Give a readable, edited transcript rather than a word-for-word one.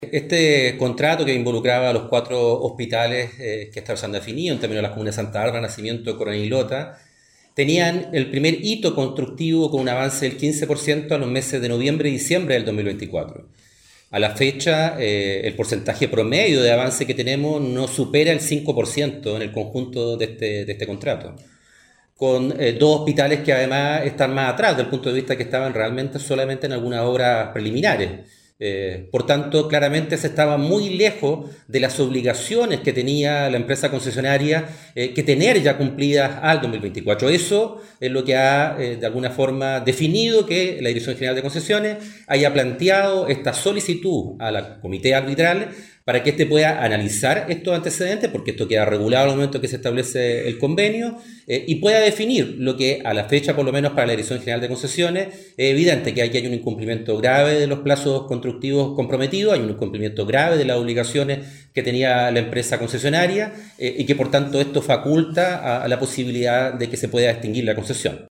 Este contrato que involucraba a los cuatro hospitales que se han definido en términos de las comunas de Santa Bárbara, Nacimiento, Coronel y Lota, tenían el primer hito constructivo con un avance del 15% a los meses de noviembre y diciembre del 2024. A la fecha, el porcentaje promedio de avance que tenemos no supera el 5% en el conjunto de este contrato, con dos hospitales que además están más atrás del punto de vista que estaban realmente solamente en algunas obras preliminares. Por tanto, claramente se estaba muy lejos de las obligaciones que tenía la empresa concesionaria que tener ya cumplidas al 2024. Eso es lo que ha, de alguna forma, definido que la Dirección General de Concesiones haya planteado esta solicitud a la Comité Arbitral para que éste pueda analizar estos antecedentes, porque esto queda regulado al momento que se establece el convenio, y pueda definir lo que a la fecha, por lo menos para la Dirección General de Concesiones, es evidente que aquí hay un incumplimiento grave de los plazos constructivos comprometidos, hay un incumplimiento grave de las obligaciones que tenía la empresa concesionaria, y que por tanto esto faculta a la posibilidad de que se pueda extinguir la concesión.